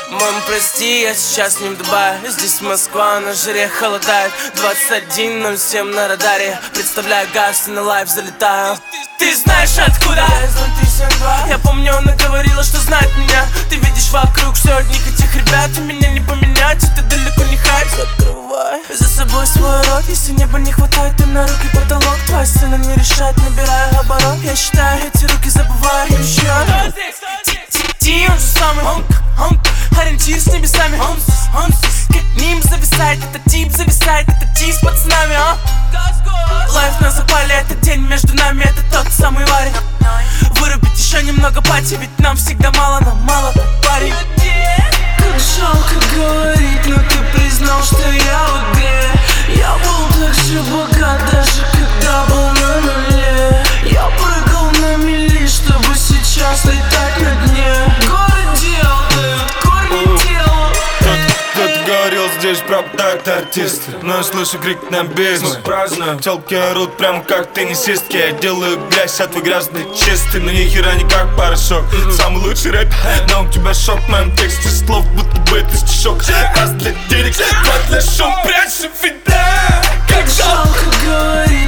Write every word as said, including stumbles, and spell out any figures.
Мам, прости, я сейчас не в Дубае. Здесь Москва, на жаре холодает. Двадцать один ноль семь на радаре. Представляю, газ и на лайв залетаю. Ты знаешь откуда? Я помню, она говорила, что знает меня. Ты видишь вокруг все одних этих ребят, и меня не поменять, и ты далеко не хайп. Закрывай за собой свой рот. Если неба не хватает, ты на руки потолок. Твоя сцена не решает, набирая оборот. Я считаю эти руки, забываю еще. Ти, он же самый ориентир с небесами. Как ним зависает, этот тип зависает, этот тип с пацанами, а? Лайф на запале, это день между нами, это тот самый Варик. Вырубить еще немного пати, ведь нам всегда мало, нам мало, парень. Как жалко говорить, но ты признал, что я вот где. Я был так же богат, даже когда был на нуле. Я прыгал на мели, чтобы сейчас летать на дне. Город делает, корни делают. Кто-то говорил, здесь пропадают артисты, но я слышу крик на бизнес. Праздную, телки орут прям как теннисистки. Я делаю грязь, а твой грязный чистый. Но ни хера не как порошок. Самый лучший рэп, но у тебя шок. В моем тексте слов, будто бы это стишок. Раз для денег, два для шоу. Прячь вида, как жалко говорить.